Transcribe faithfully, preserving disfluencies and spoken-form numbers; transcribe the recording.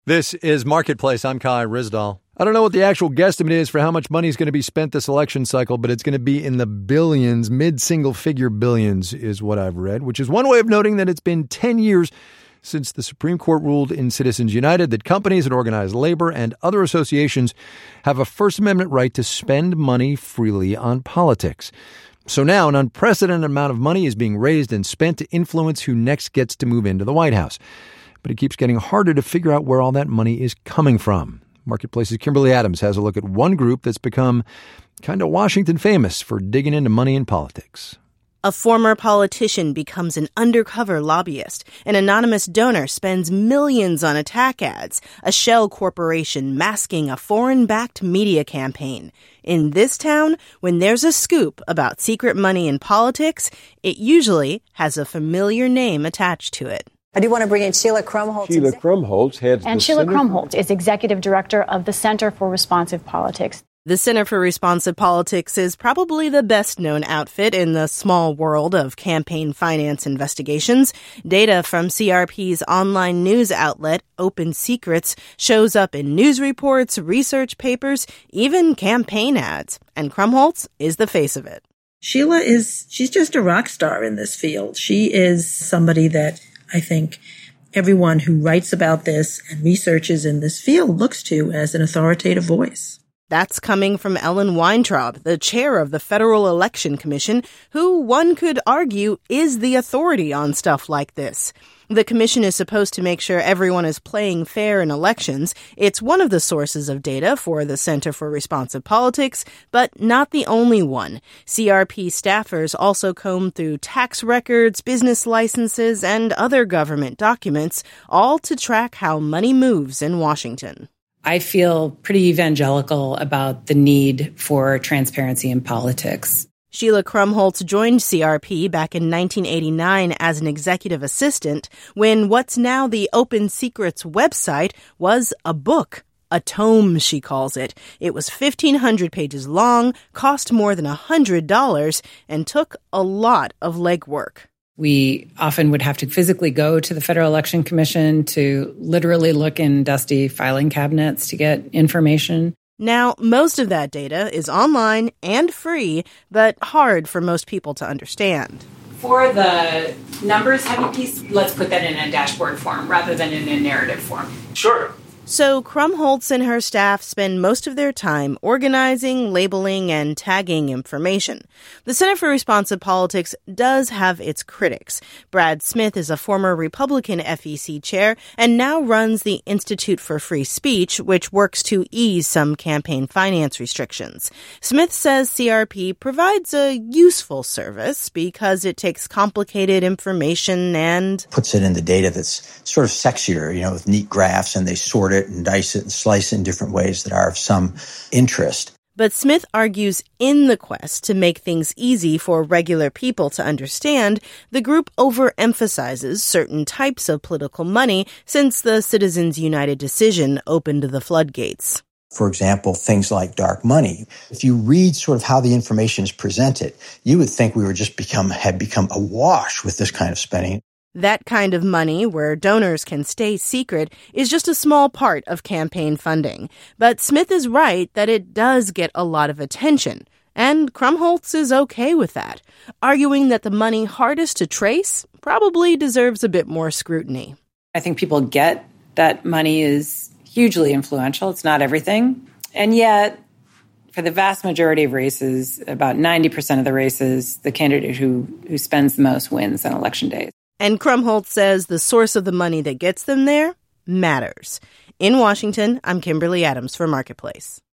This is Marketplace. I'm Kai Ryssdal. I don't know what the actual guesstimate is for how much money is going to be spent this election cycle, but it's going to be in the billions, mid-single figure billions is what I've read, which is one way of noting that it's been ten years since the Supreme Court ruled in Citizens United that companies and organized labor and other associations have a First Amendment right to spend money freely on politics. So now an unprecedented amount of money is being raised and spent to influence who next gets to move into the White House. But it keeps getting harder to figure out where all that money is coming from. Marketplace's Kimberly Adams has a look at one group that's become kind of Washington famous for digging into money in politics. A former politician becomes an undercover lobbyist. An anonymous donor spends millions on attack ads. A shell corporation masking a foreign-backed media campaign. In this town, when there's a scoop about secret money in politics, it usually has a familiar name attached to it. I do want to bring in Sheila Krumholtz. Sheila Krumholtz heads And the Sheila Center Krumholtz is executive director of the Center for Responsive Politics. The Center for Responsive Politics is probably the best-known outfit in the small world of campaign finance investigations. Data from C R P's online news outlet, Open Secrets, shows up in news reports, research papers, even campaign ads. And Krumholtz is the face of it. Sheila is, she's just a rock star in this field. She is somebody that I think everyone who writes about this and researches in this field looks to as an authoritative voice. That's coming from Ellen Weintraub, the chair of the Federal Election Commission, who one could argue is the authority on stuff like this. The commission is supposed to make sure everyone is playing fair in elections. It's one of the sources of data for the Center for Responsive Politics, but not the only one. C R P staffers also comb through tax records, business licenses, and other government documents, all to track how money moves in Washington. I feel pretty evangelical about the need for transparency in politics. Sheila Krumholtz joined C R P back in nineteen eighty-nine as an executive assistant when what's now the Open Secrets website was a book. A tome, she calls it. It was fifteen hundred pages long, cost more than one hundred dollars, and took a lot of legwork. We often would have to physically go to the Federal Election Commission to literally look in dusty filing cabinets to get information. Now, most of that data is online and free, but hard for most people to understand. For the numbers-heavy piece, let's put that in a dashboard form rather than in a narrative form. Sure. So Krumholtz and her staff spend most of their time organizing, labeling, and tagging information. The Center for Responsive Politics does have its critics. Brad Smith is a former Republican F E C chair and now runs the Institute for Free Speech, which works to ease some campaign finance restrictions. Smith says C R P provides a useful service because it takes complicated information and puts it in the data that's sort of sexier, you know, with neat graphs, and they sort it and dice it and slice it in different ways that are of some interest. But Smith argues in the quest to make things easy for regular people to understand, the group overemphasizes certain types of political money since the Citizens United decision opened the floodgates. For example, things like dark money. If you read sort of how the information is presented, you would think we were just become had become awash with this kind of spending. That kind of money, where donors can stay secret, is just a small part of campaign funding. But Smith is right that it does get a lot of attention, and Krumholtz is okay with that, arguing that the money hardest to trace probably deserves a bit more scrutiny. I think people get that money is hugely influential. It's not everything. And yet, for the vast majority of races, about ninety percent of the races, the candidate who, who spends the most wins on election days. And Krumholtz says the source of the money that gets them there matters. In Washington, I'm Kimberly Adams for Marketplace.